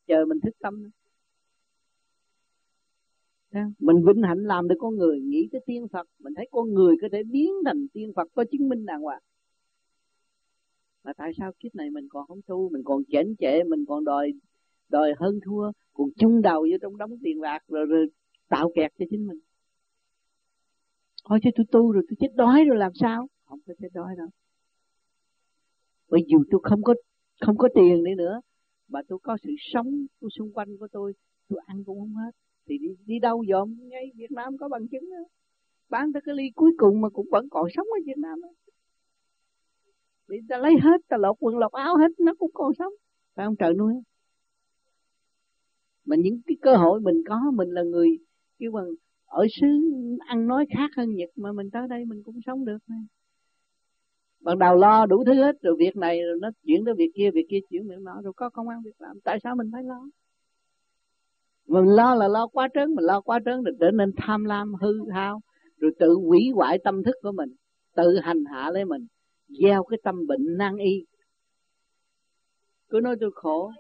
chờ mình thức tâm. Mình vinh hạnh làm được con người, nghĩ tới tiên Phật, mình thấy con người có thể biến thành tiên Phật, có chứng minh đàng hoàng. Mà tại sao kiếp này mình còn không tu, mình còn chảnh chệ, mình còn đòi hơn thua, còn chung đầu vô trong đống tiền bạc rồi tạo kẹt cho chính mình. Thôi chứ tôi tu rồi tôi chết đói rồi làm sao? Không có chết đói đâu. Bởi dù tôi không có tiền đi nữa, mà tôi có sự sống của xung quanh của tôi ăn cũng không hết. Thì đi đâu dòm, ngay Việt Nam có bằng chứng đó. Bán tới cái ly cuối cùng mà cũng vẫn còn sống ở Việt Nam đó. Vì ta lấy hết, ta lột quần lột áo hết, nó cũng còn sống. Phải không trời nuôi? Mà những cái cơ hội mình có, mình là người kêu bằng ở xứ ăn nói khác hơn Nhật, mà mình tới đây mình cũng sống được này. Ban đầu lo đủ thứ hết, rồi việc này rồi nó chuyển tới việc kia chuyển việc nọ, rồi có công ăn việc làm. Tại sao mình phải lo? Mình lo là lo quá trớn, mình lo quá trớn rồi trở nên tham lam hư hao, rồi tự hủy hoại tâm thức của mình, tự hành hạ lấy mình, gieo cái tâm bệnh nan y. Cứ nói tôi khổ,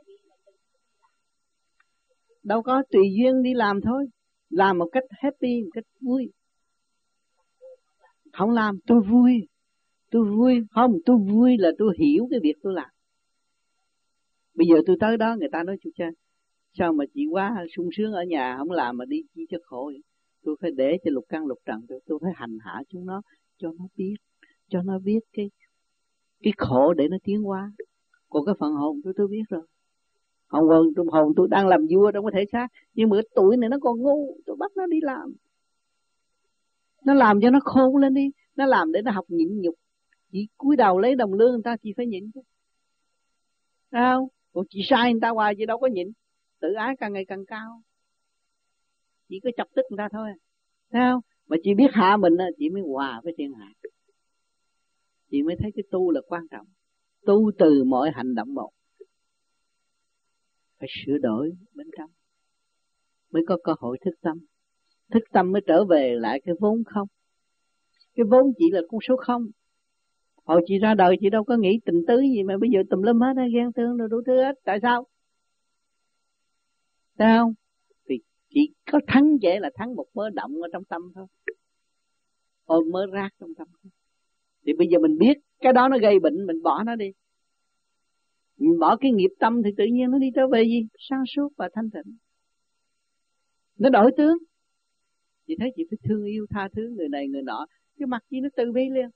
đâu có, tùy duyên đi làm thôi, làm một cách happy, một cách vui. Không làm tôi vui không, tôi vui là tôi hiểu cái việc tôi làm. Bây giờ tôi tới đó người ta nói chú cha, sao mà chị quá sung sướng ở nhà không làm mà đi chi cho khổ. Tôi phải để cho lục căn lục trần, tôi phải hành hạ chúng nó, cho nó biết cái khổ để nó tiến hóa. Còn cái phần hồn tôi biết rồi. Hồn tôi đang làm vua trong cái thể xác, nhưng mà cái tuổi này nó còn ngu, tôi bắt nó đi làm. Nó làm cho nó khôn lên đi, nó làm để nó học nhịn nhục. Chị cúi đầu lấy đồng lương người ta, chị phải nhịn chứ. Sao? Còn chị sai người ta hoài, chị đâu có nhịn. Tự ái càng ngày càng cao, chỉ có chọc tức người ta thôi. Sao? Mà chị biết hạ mình, chị mới hòa với thiên hạ. Chị mới thấy cái tu là quan trọng. Tu từ mọi hành động một, phải sửa đổi bên trong mới có cơ hội thức tâm. Thức tâm mới trở về lại cái vốn không. Cái vốn chỉ là con số không. Hồi chị ra đời chị đâu có nghĩ tình tứ gì, mà bây giờ tùm lum hết, ghen tương rồi đủ thứ hết. Tại sao? Sao? Vì chỉ có thắng dễ là thắng một mớ động ở trong tâm thôi, một mớ rác trong tâm thôi. Thì bây giờ mình biết cái đó nó gây bệnh, mình bỏ nó đi. Mình bỏ cái nghiệp tâm thì tự nhiên nó đi trở về gì? Sáng suốt và thanh tịnh. Nó đổi tướng. Chị thấy chị phải thương yêu tha thứ người này người nọ, cái mặt chị nó từ bi liền.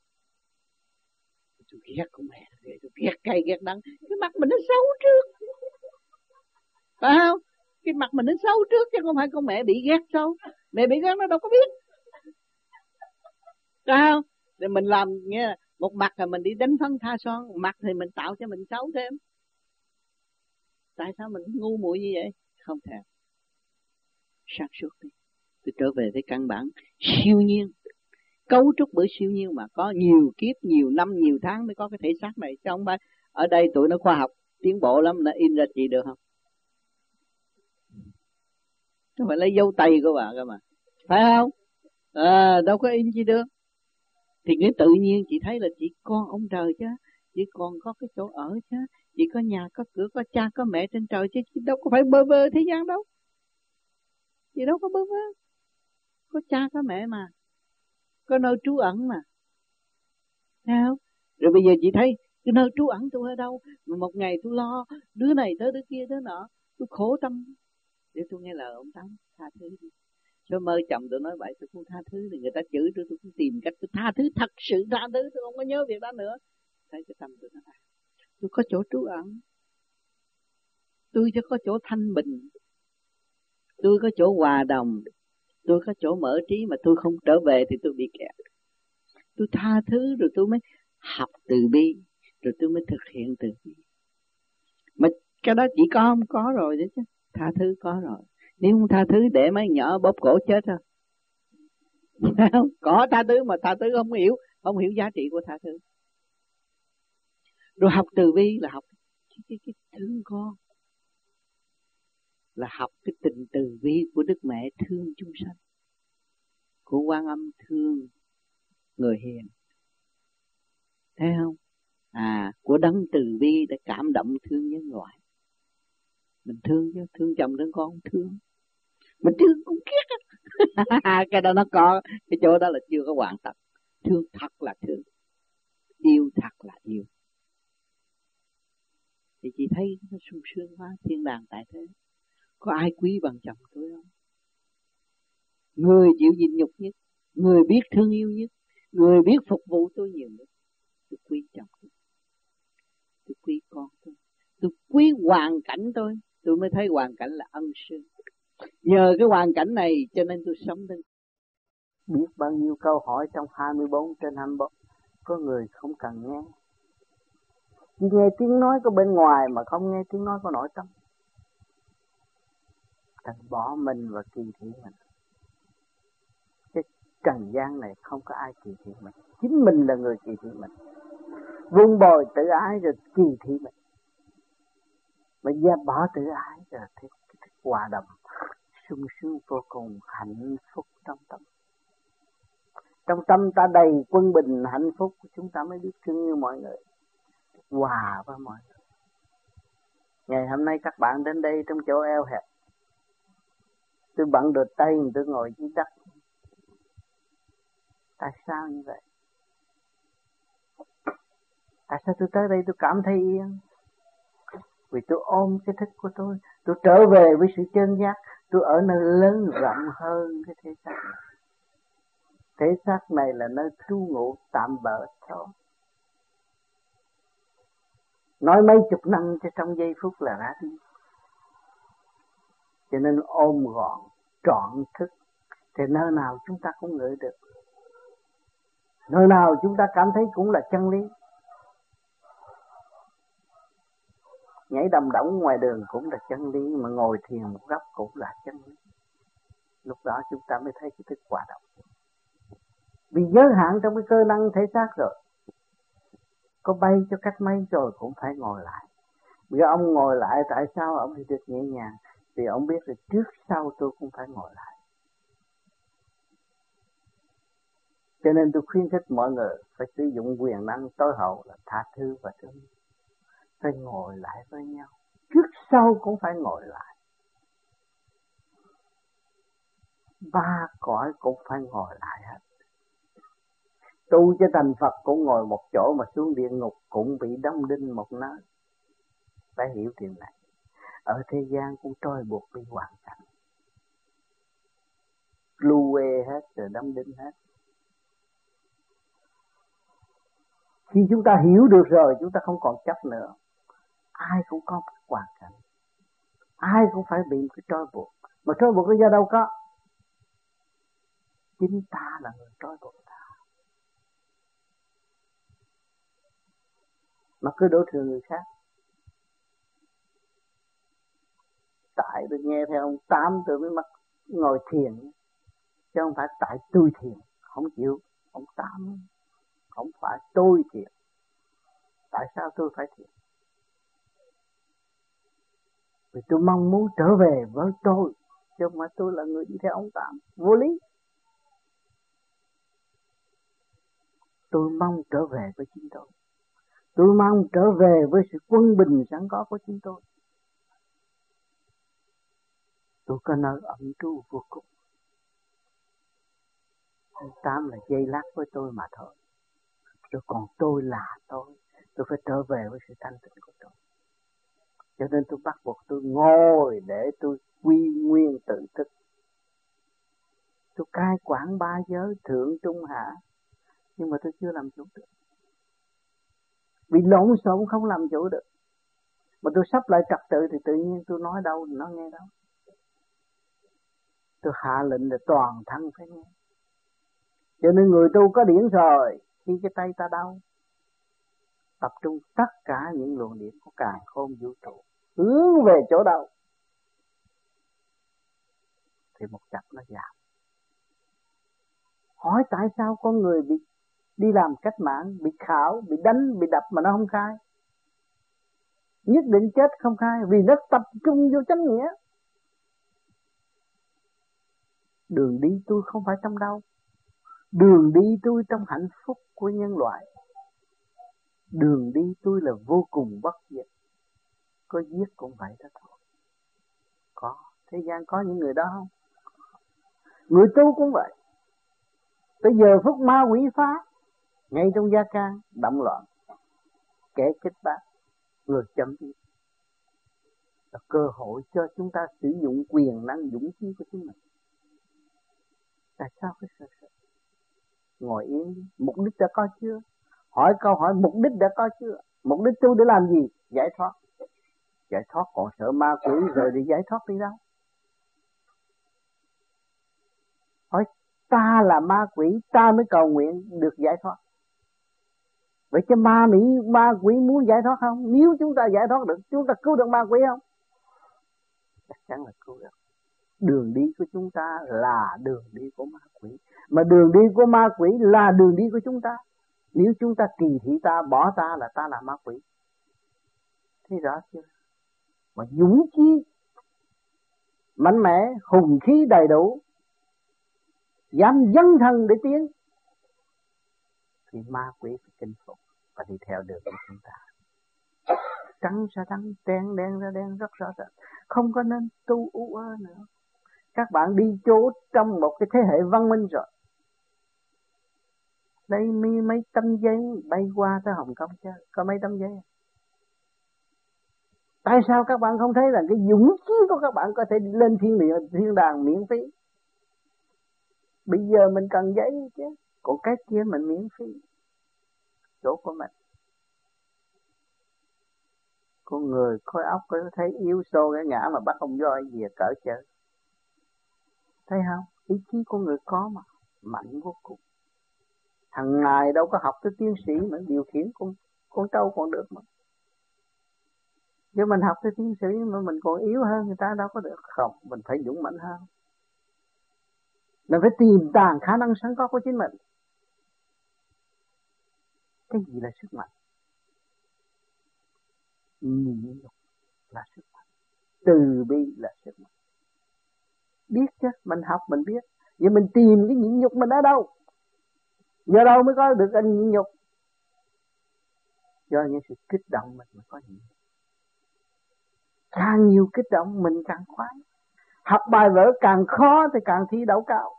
Tôi ghét con mẹ, tôi ghét cay ghét đắng, cái mặt mình nó xấu trước, phải không? Cái mặt mình nó xấu trước chứ không phải con mẹ bị ghét đâu. Mẹ bị ghét nó đâu có biết, phải không? Rồi mình làm nghe một mặt là mình đi đánh phấn tha son, một mặt thì mình tạo cho mình xấu thêm. Tại sao mình ngu muội như vậy? Không thể. Sáng suốt đi. Tôi trở về với căn bản siêu nhiên, cấu trúc bởi siêu nhiên, mà có nhiều kiếp, nhiều năm, nhiều tháng mới có cái thể xác này. Chứ không phải ở đây tụi nó khoa học tiến bộ lắm, nó in ra chị được không? Nó phải lấy dấu tay của bà cơ mà, phải không? Đâu có in chi được. Thì cái tự nhiên chị thấy là chị con ông trời chứ, chị còn có cái chỗ ở chứ, chị có nhà có cửa có cha có mẹ trên trời chứ, chị đâu có phải bơ vơ thế gian đâu. Chị đâu có bơ vơ, có cha có mẹ mà, có nơi trú ẩn mà, thấy không? Rồi bây giờ chị thấy cái nơi trú ẩn tôi ở đâu, mà một ngày tôi lo đứa này tới đứa kia tới nọ, tôi khổ tâm. Để tôi nghe lời ông Tám, tha thứ đi. Số mơ chồng tôi nói vậy tôi không tha thứ, thì người ta chửi tôi cũng tìm cách tôi tha thứ, thật sự tha thứ, tôi không có nhớ việc đó nữa. Thấy cái tâm tôi nói tôi có chỗ trú ẩn, tôi chỉ có chỗ thanh bình, tôi có chỗ hòa đồng, tôi có chỗ mở trí, mà tôi không trở về thì tôi bị kẹt. Tôi tha thứ rồi tôi mới học từ bi, rồi tôi mới thực hiện từ bi. Mà cái đó chỉ có không có rồi đấy chứ, tha thứ có rồi. Nếu không tha thứ để mấy nhỏ bóp cổ chết rồi. Có tha thứ mà tha thứ không hiểu giá trị của tha thứ. Rồi học từ bi là học cái thương con, là học cái tình từ bi của Đức Mẹ thương chúng sanh, của Quan Âm thương người hiền, thấy không? Của đấng từ bi để cảm động thương nhân loại. Mình thương chứ, thương chồng thương con không thương. Mình thương cũng kiết á. Cái đó nó có, cái chỗ đó là chưa có hoàn tất. Thương thật là thương, yêu thật là yêu. Thì chị thấy nó sung sướng quá, thiên đàng tại thế. Có ai quý bằng chồng tôi không? Người chịu nhịn nhục nhất, người biết thương yêu nhất, người biết phục vụ tôi nhiều nhất. Tôi quý chồng tôi quý con tôi quý hoàn cảnh tôi mới thấy hoàn cảnh là ân sư. Nhờ cái hoàn cảnh này cho nên tôi sống đến. Biết bao nhiêu câu hỏi trong 24/24, có người không cần nghe. Chỉ nghe tiếng nói của bên ngoài mà không nghe tiếng nói của nội tâm. Thành bỏ mình và kỳ thị mình. Cái trần gian này không có ai kỳ thị mình, chính mình là người kỳ thị mình. Vun bồi tự ái rồi kỳ thị mình. Mà dẹp bỏ tự ái rồi thấy hòa đồng, sung sướng vô cùng, hạnh phúc trong tâm. Trong tâm ta đầy quân bình hạnh phúc, chúng ta mới biết thương yêu mọi người, hòa với mọi người. Ngày hôm nay các bạn đến đây trong chỗ eo hẹp, tôi bận đôi tay tôi ngồi dưới đất. Tại sao như vậy? Tại sao tôi tới đây tôi cảm thấy yên? Vì tôi ôm cái thức của tôi trở về với sự chân giác, tôi ở nơi lớn rộng hơn cái thế xác này. Thế xác này là nơi trú ngụ tạm bợ thôi. Nói mấy chục năm cho trong giây phút là ra đi. Cho nên ôm gọn, trọn thức, thì nơi nào chúng ta cũng ngửi được. Nơi nào chúng ta cảm thấy cũng là chân lý. Nhảy đầm đỏng ngoài đường cũng là chân lý, mà ngồi thiền một góc cũng là chân lý. Lúc đó chúng ta mới thấy cái thức hòa đồng. Vì giới hạn trong cái cơ năng thể xác rồi. Có bay cho cách mấy rồi cũng phải ngồi lại. Vì ông ngồi lại, tại sao ông thì được nhẹ nhàng? Vì ông biết là trước sau tôi cũng phải ngồi lại. Cho nên tôi khuyến khích mọi người phải sử dụng quyền năng tối hậu là tha thứ và thương. Phải ngồi lại với nhau. Trước sau cũng phải ngồi lại. Ba cõi cũng phải ngồi lại hết. Tu cho thành Phật cũng ngồi một chỗ, mà xuống địa ngục cũng bị đóng đinh một nơi. Phải hiểu chuyện này. Ở thế gian cũng trói buộc vì hoàn cảnh. Lưu quê hết rồi đóng đinh hết. Khi chúng ta hiểu được rồi, chúng ta không còn chấp nữa. Ai cũng có một hoàn cảnh. Ai cũng phải bị một cái trói buộc. Mà trói buộc do đâu có? Chính ta là người trói buộc ta. Mà cứ đổ thừa người khác. Tại tôi nghe theo ông Tám tôi mới mắc ngồi thiền. Chứ không phải tại tôi thiền. Không chịu. Ông Tám không phải tôi thiền. Tại sao tôi phải thiền? Vì tôi mong muốn trở về với tôi. Chứ không phải tôi là người đi theo ông Tám. Vô lý. Tôi mong trở về với chính tôi. Tôi mong trở về với sự quân bình sẵn có của chính tôi. Tôi có nơi ẩn trú vô cùng. Ông Tám là dây lát với tôi mà thôi. Rồi còn tôi là tôi phải trở về với sự thanh tịnh của tôi. Cho nên tôi bắt buộc tôi ngồi để tôi quy nguyên tự thức. Tôi cai quản ba giới thượng trung hạ, nhưng mà tôi chưa làm chủ được. Vì lộn xộn không làm chủ được. Mà tôi sắp lại trật tự thì tự nhiên tôi nói đâu nó nghe đâu. Tôi hạ lệnh là toàn thân phải nghe. Cho nên người tu có điển rồi, khi cái tay ta đau, tập trung tất cả những luồng điển của càn khôn vũ trụ hướng về chỗ đâu thì một chập nó giảm. Hỏi tại sao con người bị đi làm cách mạng, bị khảo, bị đánh, bị đập mà nó không khai? Nhất định chết không khai, vì nó tập trung vô chánh nghĩa. Đường đi tôi không phải trong đau. Đường đi tôi trong hạnh phúc của nhân loại. Đường đi tôi là vô cùng bất diệt. Có giết cũng vậy đó thôi. Có, thế gian có những người đó không? Người tu cũng vậy. Tới giờ phút ma quỷ phá, ngay trong gia can động loạn, kẻ kích bác, người chấm dứt. Là cơ hội cho chúng ta sử dụng quyền năng dũng khí của chính mình. Tại sao phải sợ? Ngồi yên đi. Mục đích đã có chưa? Hỏi câu hỏi mục đích đã có chưa? Mục đích tu để làm gì? Giải thoát. Giải thoát còn sợ ma quỷ rồi để giải thoát đi đâu? Hỏi ta là ma quỷ, ta mới cầu nguyện được giải thoát. Vậy chứ ma quỷ muốn giải thoát không? Nếu chúng ta giải thoát được, chúng ta cứu được ma quỷ không? Chắc chắn là cứu được. Đường đi của chúng ta là đường đi của ma quỷ, mà đường đi của ma quỷ là đường đi của chúng ta. Nếu chúng ta kỳ thị ta, bỏ ta là ma quỷ. Thấy rõ chưa? Mà dũng khí mạnh mẽ, hùng khí đầy đủ, dám dấn thân để tiến, thì ma quỷ phải chinh phục và đi theo đường của chúng ta. Trắng ra trắng, đen đen ra đen, rất rõ ràng. Không có nên tu u ơ nữa. Các bạn đi chỗ trong một cái thế hệ văn minh rồi. Đây mấy tấm giấy bay qua tới Hồng Kông chứ, có mấy tấm giấy. Tại sao các bạn không thấy là cái dũng khí của các bạn có thể lên thiên đàng miễn phí? Bây giờ mình cần giấy chứ, còn cái kia mình miễn phí. Chỗ của mình. Con người khối óc có thấy yếu xô cái ngã mà bắt ông voi về cỡ chơi. Thấy không? Ý chí của người có mà, mạnh vô cùng. Hằng ngày đâu có học tới tiến sĩ mà điều khiển con trâu còn được mà. Nếu mình học tới tiến sĩ mà mình còn yếu hơn người ta đâu có được. Không, mình phải dũng mạnh hơn. Mình phải tìm tàng khả năng sẵn có của chính mình. Cái gì là sức mạnh? Nhịn nhục là sức mạnh. Từ bi là sức mạnh. Biết chứ, mình học mình biết. Vậy mình tìm cái nhịn nhục mình ở đâu? Giờ đâu mới có được anh nhịn nhục? Do những sự kích động mình mới có nhịn nhục. Càng nhiều kích động mình càng khoái. Học bài vở càng khó thì càng thi đậu cao.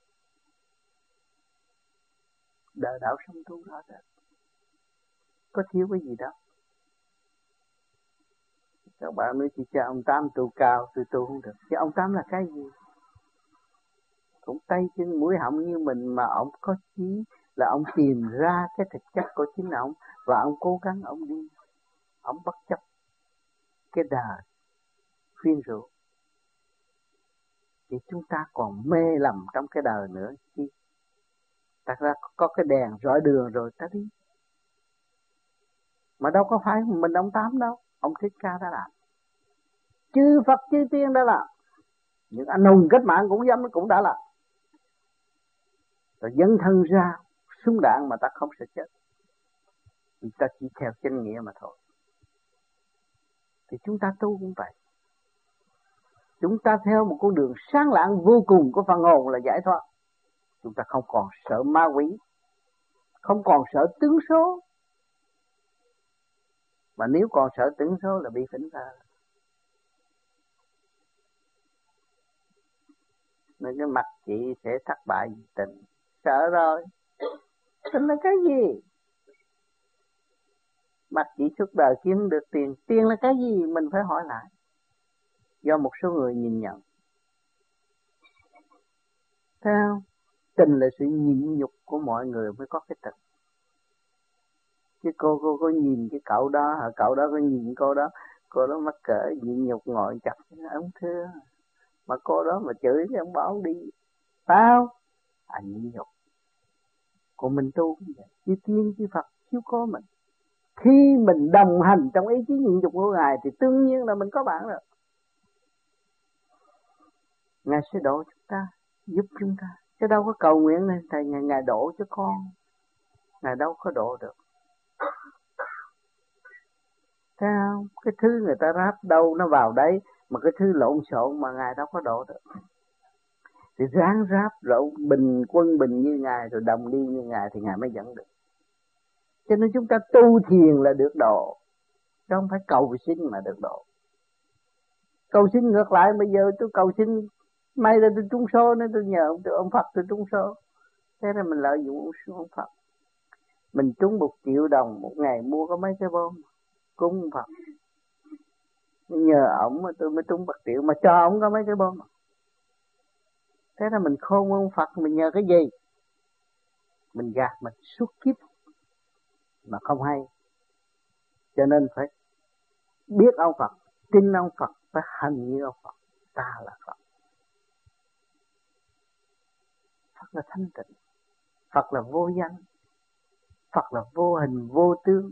Đời đạo sống tu đó rồi. Có thiếu cái gì đâu. Các bạn nói chỉ cho ông Tám tu cao, tôi tu không được. Chứ ông Tám là cái gì? Cũng tay chân mũi họng như mình mà ông có chí là ông tìm ra cái thực chất của chính ông và ông cố gắng ông đi. Ông bất chấp cái đời khuyên rủ. Thì chúng ta còn mê lầm trong cái đời nữa chi. Thật ra có cái đèn rọi đường rồi ta đi. Mà đâu có phải mình ông Tám đâu. Ông Thích Ca đã làm. Chư Phật chư Tiên đã làm. Những anh hùng cách mạng cũng đã làm. Rồi dấn thân ra súng đạn mà ta không sợ chết. Vì ta chỉ theo chân nghĩa mà thôi. Thì chúng ta tu cũng vậy. Chúng ta theo một con đường sáng lạng vô cùng của phần hồn là giải thoát. Chúng ta không còn sợ ma quỷ, không còn sợ tướng số. Mà nếu còn sợ tướng số là bị phỉnh ra. Nên cái mặt chị sẽ thất bại vì tình. Sợ rồi. Tình là cái gì? Mặt chị suốt đời kiếm được tiền. Tiền là cái gì? Mình phải hỏi lại. Do một số người nhìn nhận. Thấy không? Tình là sự nhịn nhục của mọi người mới có cái tình. Chứ cô nhìn cái cậu đó, cậu đó có nhìn cô đó mắc cỡ nhịn nhục ngồi chặt ông thưa. Mà cô đó mà chửi thì ông bảo ông đi. Phải không? Nhịn nhục. Còn mình tu cũng vậy. Chư Tiên, chư Phật chiếu cố mình. Khi mình đồng hành trong ý chí nhịn nhục của Ngài thì tự nhiên là mình có bạn rồi. Ngài sẽ độ chúng ta, giúp chúng ta. Chứ đâu có cầu nguyện này, thầy Ngài độ cho con. Ngài đâu có độ được. Thấy không? Cái thứ người ta ráp đâu nó vào đấy, mà cái thứ lộn xộn mà Ngài đâu có độ được. Thì ráng ráp rộn bình quân bình như Ngài rồi đồng đi như Ngài thì Ngài mới dẫn được. Cho nên chúng ta tu thiền là được độ, chứ không phải cầu xin mà được độ. Cầu xin ngược lại, bây giờ tôi cầu xin may ra tôi trúng số nên tôi nhờ ông Phật tôi trúng số. Thế là mình lợi dụng ông Phật. Mình trúng 1 triệu đồng một ngày mua có mấy cái bom cúng ông Phật. Nhờ ổng mà tôi mới trúng 1 triệu, mà cho ổng có mấy cái bom. Thế là mình khôn ông Phật, mình nhờ cái gì? Mình gạt mình suốt kiếp mà không hay. Cho nên phải biết ông Phật, tin ông Phật, phải hành như ông Phật. Ta là Phật. Phật là thanh tịnh, Phật là vô danh, Phật là vô hình vô tướng.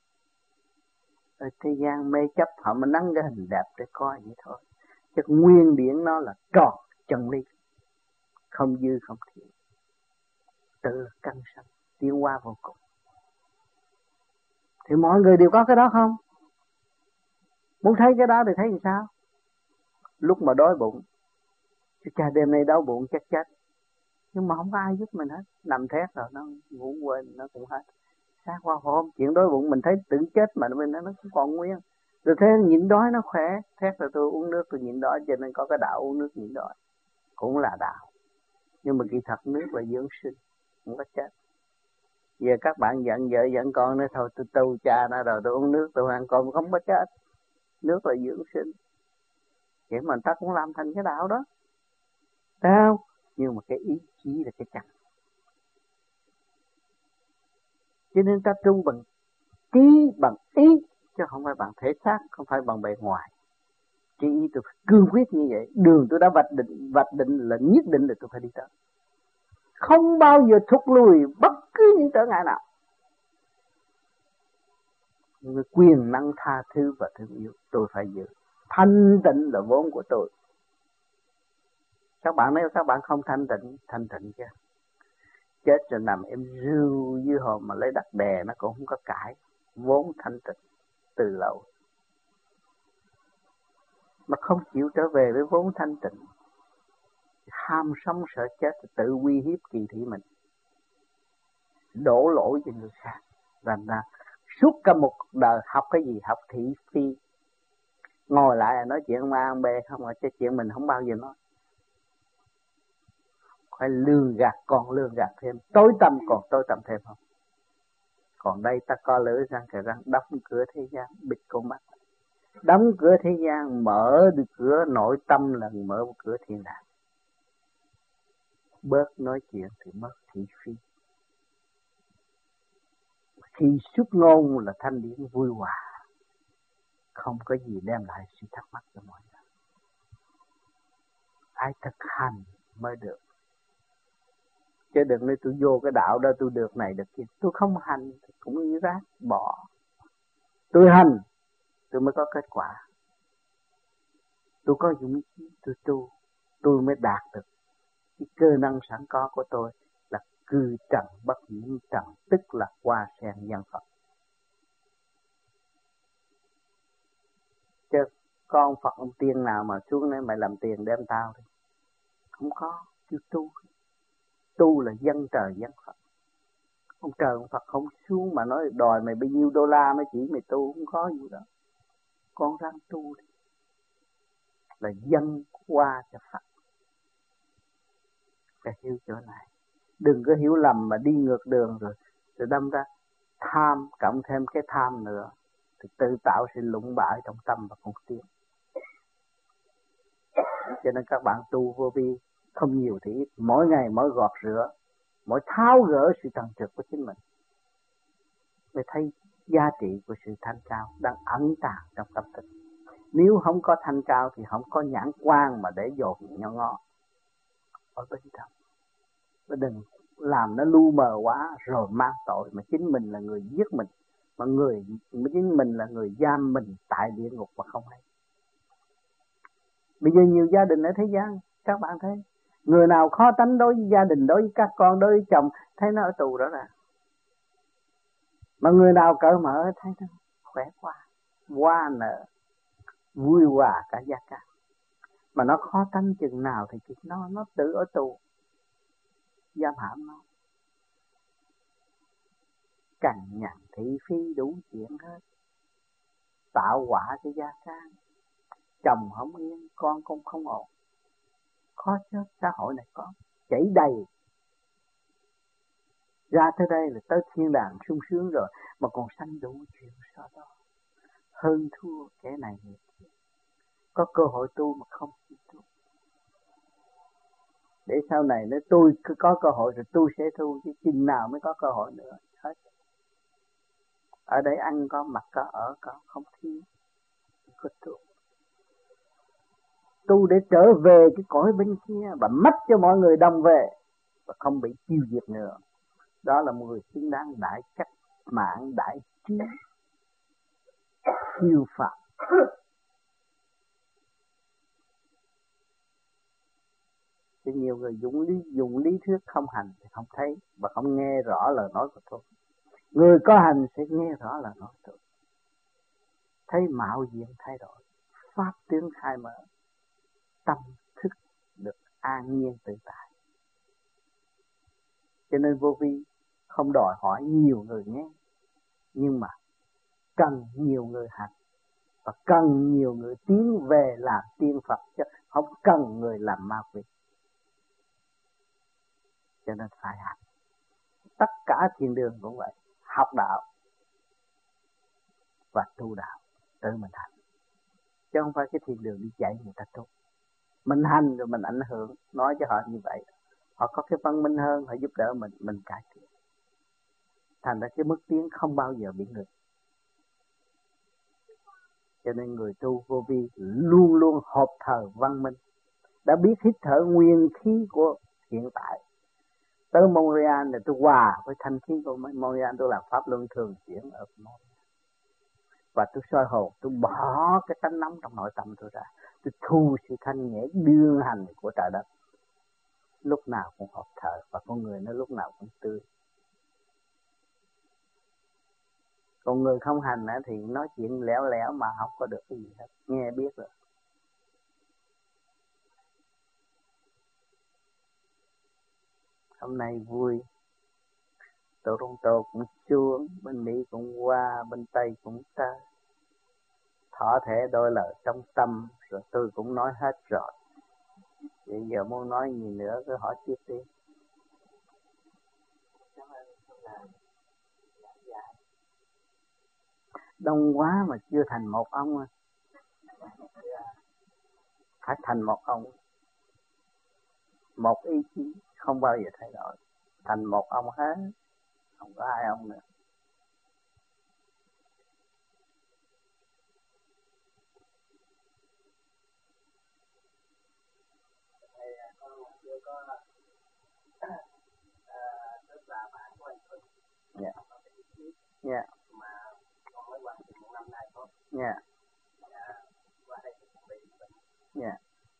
Ở thế gian mê chấp họ mới nắng cái hình đẹp để coi vậy thôi. Chứ nguyên điển nó là tròn chân lý, không dư không thiếu, tự căn sanh tiến hóa vô cùng. Thì mọi người đều có cái đó không? Muốn thấy cái đó thì thấy làm sao? Lúc mà đói bụng, chứ cha đêm nay đói bụng chắc chết, nhưng mà không có ai giúp mình hết. Nằm thét rồi nó ngủ quên nó cũng hết. Sáng qua hôm chuyện đói bụng mình thấy tưởng chết mà mình nó cũng còn nguyên. Rồi thế nhịn đói nó khỏe. Thét rồi tôi uống nước tôi nhịn đói, cho nên có cái đạo uống nước nhịn đói cũng là đạo. Nhưng mà kỳ thật nước là dưỡng sinh, không có chết. Giờ các bạn giận vợ giận con nữa thôi, tôi tu cha nó rồi tôi uống nước tôi ăn cơm không có chết. Nước là dưỡng sinh. Vậy mà ta cũng làm thành cái đạo đó, thấy không? Nhưng mà cái ý chí là cái chặt. Cho nên ta tu bằng trí, bằng ý, chứ không phải bằng thể xác, không phải bằng bề ngoài. Cái ý tôi phải cương quyết như vậy. Đường tôi đã vạch định là nhất định là tôi phải đi tới. Không bao giờ thụt lùi bất cứ những trở ngại nào. Người quyền năng tha thứ và thương yêu tôi phải giữ. Thanh tịnh là vốn của tôi. Các bạn nếu các bạn không thanh tịnh chứ chết rồi nằm em rưu dưới hồ mà lấy đất đè nó cũng không có cãi. Vốn thanh tịnh từ lâu mà không chịu trở về với vốn thanh tịnh, ham sống sợ chết, tự uy hiếp kỳ thị mình, đổ lỗi cho người khác. Thành ra suốt cả một đời học cái gì? Học thị phi. Ngồi lại là nói chuyện ông A ông B không, chứ chuyện mình không bao giờ nói. Phải lường gạt, còn lường gạt thêm, tối tăm còn tối tăm thêm không? Còn đây ta co lưỡi răng kề răng, đóng cửa thế gian, bịt con mắt. Đóng cửa thế gian, mở được cửa nội tâm là mở cửa thiên đàng. Bớt nói chuyện thì mất thị phi. Khi xuất ngôn là thanh điển vui hòa, không có gì đem lại sự thắc mắc cho mọi người. Ai thực hành mới được. Chứ đừng nói tôi vô cái đạo đó tôi được này được kia. Tôi không hành cũng như rác, bỏ. Tôi hành tôi mới có kết quả. Tôi có dũng khí, tôi tu, tôi mới đạt được cái cơ năng sẵn có của tôi là cư trần bất nhiễm trần, tức là hoa sen nhân Phật. Chứ có ông Phật ông tiên nào mà xuống đây mày làm tiền đem tao thì không có. Chứ tu là dân trời dân Phật. Ông trời ông Phật không xuống mà nói đòi mày bao nhiêu đô la mới chỉ mày tu, không có gì đó. Con ráng tu đi, là dân qua cho Phật. Phải hiểu chỗ này. Đừng có hiểu lầm mà đi ngược đường rồi đâm ra tham, cộng thêm cái tham nữa thì tự tạo sự lụng bại trong tâm và không tiến. Cho nên các bạn tu vô vi không nhiều thì ít, mỗi ngày mỗi gọt rửa, mỗi tháo gỡ sự trần trượt của chính mình, mới thấy giá trị của sự thanh cao đang ẩn tàng trong tâm thức. Nếu không có thanh cao thì không có nhãn quan mà để dồn nho ngó ở bên trong. Và đừng làm nó lu mờ quá rồi mang tội mà chính mình là người giết mình, mà chính mình là người giam mình tại địa ngục mà không hay. Bây giờ nhiều gia đình ở thế gian các bạn thấy, người nào khó tánh đối với gia đình, đối với các con, đối với chồng, thấy nó ở tù đó rồi. Mà người nào cởi mở thấy nó khỏe quá, hoa nở, vui hòa cả gia can. Mà nó khó tánh chừng nào thì nó tự ở tù, giam hãm nó. Cằn nhằn thị phi đủ chuyện hết, tạo quả cho gia can. chồng không yên, con cũng không ổn. Khó chứ, xã hội này có chảy đầy. Ra tới đây là tới thiên đàng sung sướng rồi, mà còn sanh đủ chuyện sao đó. Hơn thua kẻ này người kia. Có cơ hội tu mà không chịu tu. Để sau này nếu tôi có cơ hội rồi tôi sẽ tu, chứ chừng nào mới có cơ hội nữa. Hết. Ở đây ăn có, mặc có, ở có, không thiếu. Có tu. Tu để trở về cái cõi bên kia và mất cho mọi người đồng về và không bị tiêu diệt nữa. Đó là một người xứng đáng đại cách mạng, đại trí, siêu phàm. Thì nhiều người dùng lý thuyết không hành thì không thấy và không nghe rõ lời nói của tôi. Người có hành sẽ nghe rõ lời nói của tôi. Thấy mạo diện thay đổi, pháp tướng khai mở, tâm thức được an nhiên tự tại. Cho nên vô vi không đòi hỏi nhiều người nghe, nhưng mà cần nhiều người hành và cần nhiều người tiến về làm tiên Phật, chứ không cần người làm ma quỷ. Cho nên phải hành. Tất cả thiền đường cũng vậy, học đạo và tu đạo, tự mình hành, chứ không phải cái thiền đường đi dạy người ta tu. Mình hành rồi mình ảnh hưởng, nói cho họ như vậy, họ có cái văn minh hơn, họ giúp đỡ mình cải thiện. Thành ra cái mức tiến không bao giờ bị ngừng. Cho nên người tu vô vi luôn luôn hộp thờ văn minh, đã biết hít thở nguyên khí của hiện tại. Tới Montreal là tôi hòa với thanh khí của Montreal, tôi làm pháp luân thường chuyển ở Montreal. Và tôi soi hồn, tôi bỏ cái tánh nóng trong nội tâm tôi ra, tôi thu sự thanh nhẹ đương hành của trời đất. Lúc nào cũng hộp thở và con người nó lúc nào cũng tươi. Còn người không hành thì nói chuyện lẻo lẻo mà không có được cái gì hết, nghe biết rồi. Hôm nay vui, Toronto cũng xuống, bên Mỹ cũng qua, bên Tây cũng tới. Thỏ thể đôi lời trong tâm, rồi tôi cũng nói hết rồi. Bây giờ muốn nói gì nữa cứ hỏi tiếp đi. Đông quá mà chưa thành một ông à. Phải thành một ông. Một ý chí không bao giờ thay đổi. Thành một ông hết, không có hai ông nữa. Tức là bạn của anh Thuận. Dạ. Dạ. Mà con mới qua được 1 năm nay thôi. Dạ. Qua đây thì cũng bị bệnh. Dạ.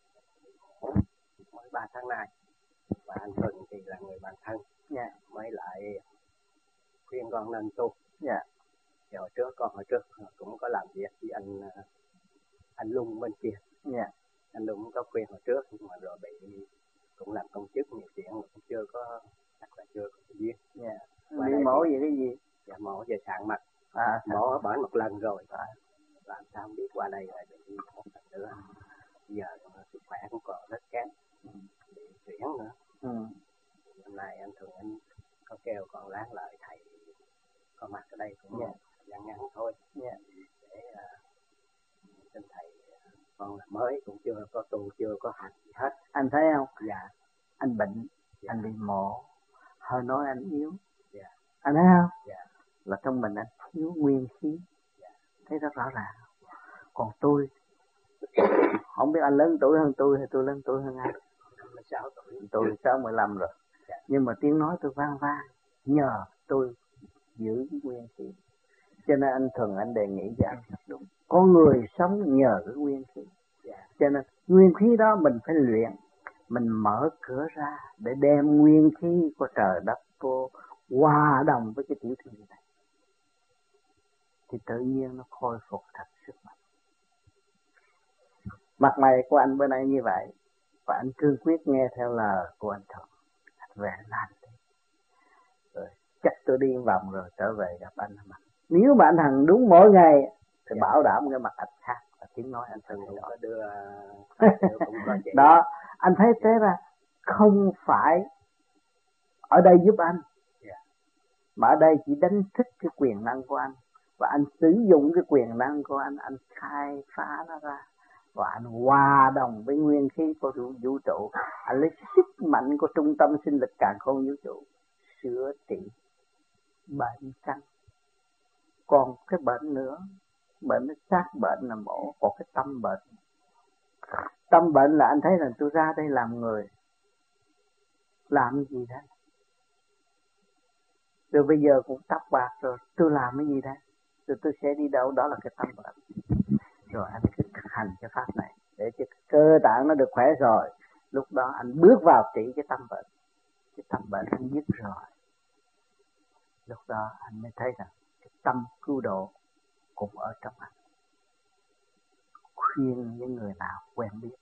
Mới 3 tháng nay. Và anh Thuận thì là người bạn thân. Dạ. Mới lại khuyên con nên tu. Dạ. Thì hồi trước cũng có làm việc với anh Lung bên kia. Dạ. Anh Lung có khuyên hồi trước, nhưng mà rồi bị cũng làm công chức nhiều chuyện, cũng chưa có, chắc là chưa có cái duyên. Dạ. Đi mổ về cái gì? Dạ, mổ về sạn mặt. Mổ ở bển một lần rồi. Làm sao không biết qua đây lại bị một lần nữa. Giờ sức khỏe cũng còn rất kém, bị chuyển nữa. Hôm nay anh Thường anh có kêu con láng lại thầy có mặt ở đây cũng thời gian ngắn thôi. Để xin thầy, con là mới cũng chưa có tu, chưa có hành gì hết. Anh thấy không? Dạ. Anh bệnh, dạ. Anh bị mổ, hơi nói anh yếu. Dạ. Anh thấy không? Dạ. Là trong mình anh thiếu nguyên khí. Dạ. Thấy rất rõ ràng. Còn tôi không biết anh lớn tuổi hơn tôi hay tôi lớn tuổi hơn anh. 56 tuổi. Tôi 15 rồi. Dạ. Nhưng mà tiếng nói tôi vang vang, nhờ tôi giữ cái nguyên khí. Cho nên anh Thuần anh đề nghị cho anh đúng. Con người sống nhờ cái nguyên khí. Dạ. Cho nên nguyên khí đó mình phải luyện. Mình mở cửa ra để đem nguyên khí của trời đất vô hòa đồng với cái tiểu thiên này. Thì tự nhiên nó khôi phục thật sức mạnh. Mặt mày của anh bữa nay như vậy. Và anh cương quyết nghe theo lời của anh Thuận. Anh về làm đi. Rồi chắc tôi đi vòng rồi trở về gặp anh. Nếu mà anh hành đúng mỗi ngày thì bảo đảm cái mặt anh khác. tiếng nói anh Thường thấy cũng rõ. có đưa cũng có chị. Đó, anh thấy thế ra không phải ở đây giúp anh, mà ở đây chỉ đánh thức cái quyền năng của anh, và anh sử dụng cái quyền năng của anh khai phá nó ra, và anh hòa đồng với nguyên khí của vũ trụ, anh lấy sức mạnh của trung tâm sinh lực càn khôn vũ trụ chữa trị bệnh căn. Còn cái bệnh nữa, bệnh nó xác bệnh là mổ, còn cái tâm bệnh. Tâm bệnh là anh thấy là tôi ra đây làm người, làm gì đây? Rồi bây giờ cũng tóc bạc rồi, tôi làm cái gì đây? Rồi tôi sẽ đi đâu? Đó là cái tâm bệnh. Rồi anh cứ thực hành cái pháp này để cho cơ tạng nó được khỏe rồi, lúc đó anh bước vào trị cái tâm bệnh. Cái tâm bệnh anh dứt rồi, lúc đó anh mới thấy rằng cái tâm cứu độ cũng ở trong anh. Khuyên những người nào quen biết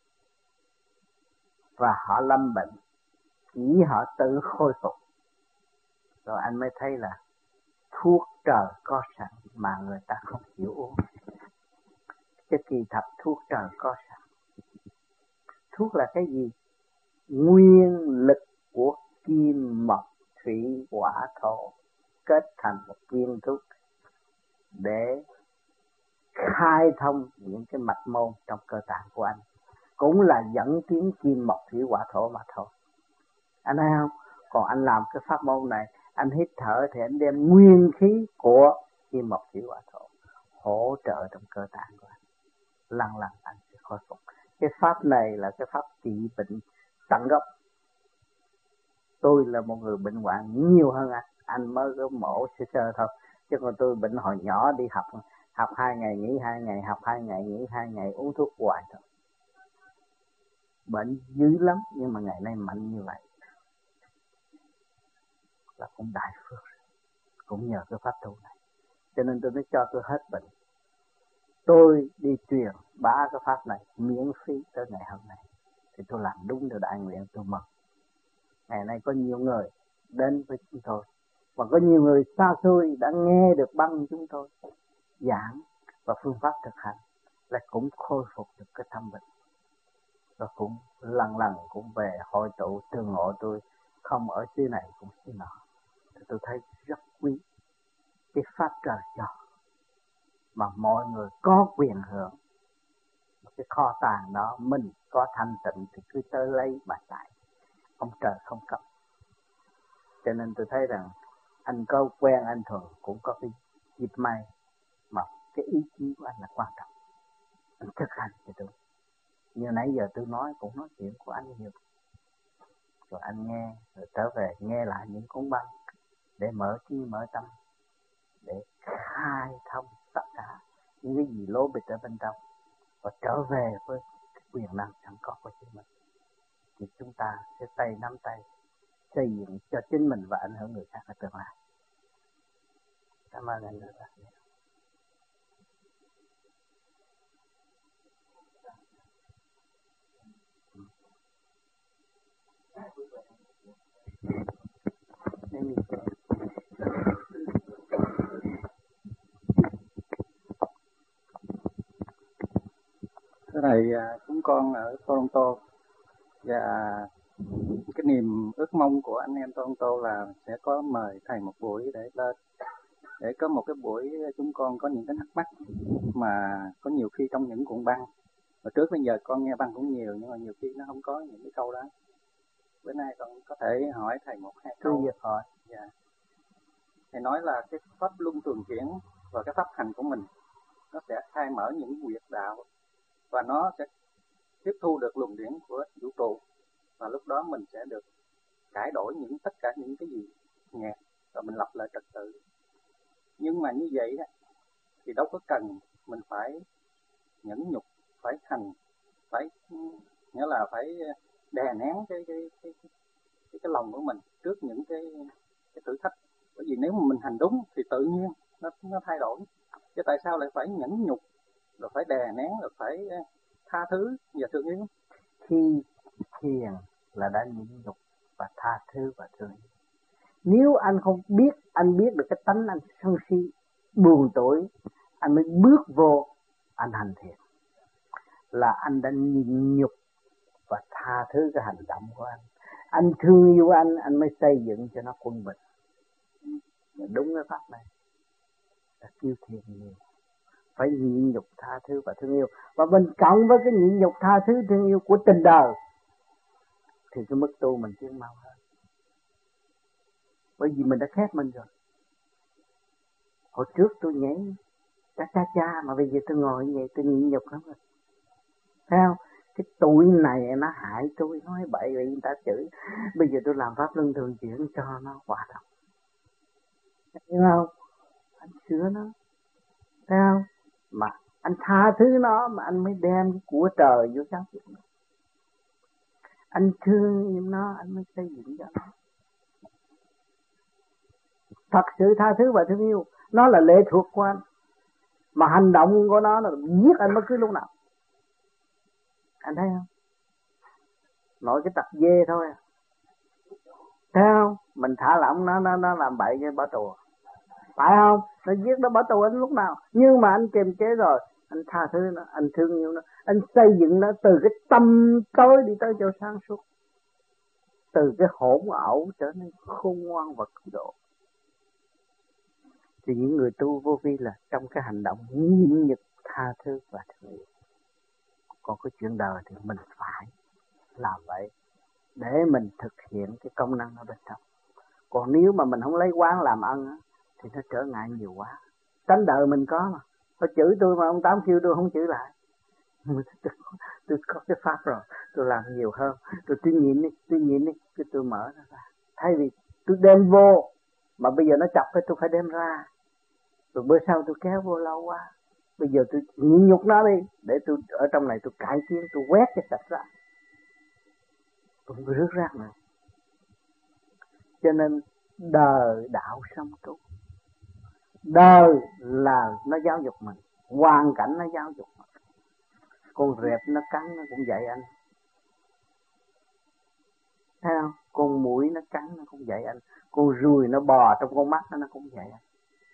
và họ lâm bệnh, chỉ họ tự khôi phục, rồi anh mới thấy là thuốc trời có sẵn mà người ta không chịu uống. Cái kỳ thật thuốc trời có sẵn. Thuốc là cái gì? Nguyên lực của kim mộc thủy hỏa thổ kết thành một viên thuốc để khai thông những cái mạch môn trong cơ tạng của anh, cũng là dẫn tiến kim mộc thủy hỏa thổ mà thôi. Anh thấy không? Còn anh làm cái pháp môn này, anh hít thở thì anh đem nguyên khí của kim mộc thủy hỏa thổ hỗ trợ trong cơ tạng của anh, lần lần anh sẽ khôi phục. Cái pháp này là cái pháp trị bệnh tận gốc. Tôi là một người bệnh hoạn nhiều hơn anh mới có mổ sơ sơ thôi, chứ còn tôi bệnh hồi nhỏ đi học 2 ngày nghỉ 2 ngày, học 2 ngày nghỉ 2 ngày, uống thuốc hoài thôi. Bệnh dữ lắm, nhưng mà ngày nay mạnh như vậy là cũng đại phước, cũng nhờ cái pháp tu này. Cho nên tôi mới cho tôi hết bệnh. Tôi đi truyền bá cái pháp này miễn phí tới ngày hôm nay, thì tôi làm đúng điều đại nguyện, tôi mừng. Ngày nay có nhiều người đến với chúng tôi, và có nhiều người xa xôi đã nghe được băng chúng tôi giảng và phương pháp thực hành, là cũng khôi phục được cái tâm bệnh, và cũng lần lần cũng về hội tụ tương ngộ tôi, không ở xứ này cũng xứ nọ. Thì tôi thấy rất quý cái pháp trời cho, mà mọi người có quyền hưởng. Cái kho tàng đó mình có thanh tịnh thì cứ tới lấy mà tại, ông trời không cấp. Cho nên tôi thấy rằng anh có quen anh Thuận cũng có cái dịp may, mà cái ý chí của anh là quan trọng. Anh thực hành cho tôi. Như nãy giờ tôi nói cũng nói chuyện của anh nhiều, rồi anh nghe, rồi trở về nghe lại những cuốn băng để mở trí mở tâm, để khai thông tất cả những cái gì lố bịch ở bên trong, và trở về với cái quyền năng sẵn có của chính mình. Thì chúng ta sẽ tay nắm tay xây dựng cho chính mình và ảnh hưởng người khác ở tương lai. Cảm ơn anh rất là nhiều. Cái này chúng con ở Toronto, và cái niềm ước mong của anh em Toronto là sẽ có mời thầy một buổi để lên, để có một cái buổi chúng con có những cái thắc mắc mà có nhiều khi trong những cuộn băng. Hồi trước bây giờ con nghe băng cũng nhiều, nhưng mà nhiều khi nó không có những cái câu đó. Bữa nay con có thể hỏi thầy một hai câu. Việc hỏi. Dạ. Thầy nói là cái pháp luân thường chuyển và cái pháp hành của mình nó sẽ khai mở những quyệt đạo, và nó sẽ tiếp thu được luồng điển của vũ trụ, và lúc đó mình sẽ được cải đổi tất cả những cái gì nghẹt, và mình lập lại trật tự. Nhưng mà như vậy đó, thì đâu có cần mình phải nhẫn nhục, phải hành, nghĩa là phải đè nén cái lòng của mình trước những cái thử thách. Bởi vì nếu mà mình hành đúng thì tự nhiên nó thay đổi. Chứ tại sao lại phải nhẫn nhục, rồi phải đè nén, rồi phải tha thứ và thương yêu? Khi thiền là đã nhẫn nhục và tha thứ và thương yêu. Nếu anh không biết, anh biết được cái tánh anh sân si, buồn tuổi, anh mới bước vô anh hành thiền. là anh đã nhịn nhục và tha thứ cái hành động của anh. Anh thương yêu anh mới xây dựng cho nó quân bình. Đúng cái pháp này là kêu thiền nhiều, phải nhịn nhục tha thứ và thương yêu. Và mình cộng với cái nhịn nhục tha thứ thương yêu của tình đời thì cái mức tu mình tiến mau hơn. Bởi vì mình đã khép mình rồi. Hồi trước tôi nhảy cha mà bây giờ tôi ngồi như vậy tôi nhịn nhục lắm rồi. Thấy không? Cái tuổi này nó hại tôi, nói bậy vậy người ta chửi. Bây giờ tôi làm pháp luân thường chuyển cho nó hòa đồng. Hiểu không? Anh sửa nó. Thấy không? Mà anh tha thứ nó mà anh mới đem cái của trời vô giáo dục nó. Anh thương yêu nó, anh mới xây dựng cho nó. Thật sự tha thứ và thương yêu, nó là lệ thuộc của anh. Mà hành động của nó là giết anh bất cứ lúc nào. Anh thấy không? Nội cái tật dê thôi. Thấy không? Mình thả lỏng nó làm bậy như bỏ tù. Phải không? Nó giết nó bỏ tù anh lúc nào. Nhưng mà anh kiềm chế rồi, anh tha thứ nó, anh thương yêu nó, anh xây dựng nó từ cái tâm tối đi tới chỗ sáng suốt. Từ cái hỗn ẩu trở nên khôn ngoan và cứu độ. Thì những người tu vô vi là trong cái hành động nhịn nhục tha thứ và thương yêu. Còn cái chuyện đời thì mình phải làm vậy để mình thực hiện cái công năng ở bên trong. Còn nếu mà mình không lấy quán làm ân á, thì nó trở ngại nhiều quá. Tánh đời mình có mà. Họ chửi tôi mà ông Tám kêu tôi không chửi lại. Tôi có cái pháp rồi, tôi làm nhiều hơn. Rồi tôi nhịn đi, tôi mở nó ra. Thay vì tôi đem vô, mà bây giờ nó chọc thì tôi phải đem ra. Rồi bữa sau tôi kéo vô lâu quá. Bây giờ tôi nhịn nhục nó đi, để tôi ở trong này tôi cải tiến, tôi quét cái sạch ra. Tôi không có rước rác nữa. Cho nên đời đạo sống tu. Đời là nó giáo dục mình, hoàn cảnh nó giáo dục mình. Con rệp nó cắn nó cũng dạy anh. Thấy không? Con muỗi nó cắn nó cũng dạy anh. Con ruồi nó bò trong con mắt nó cũng dạy anh.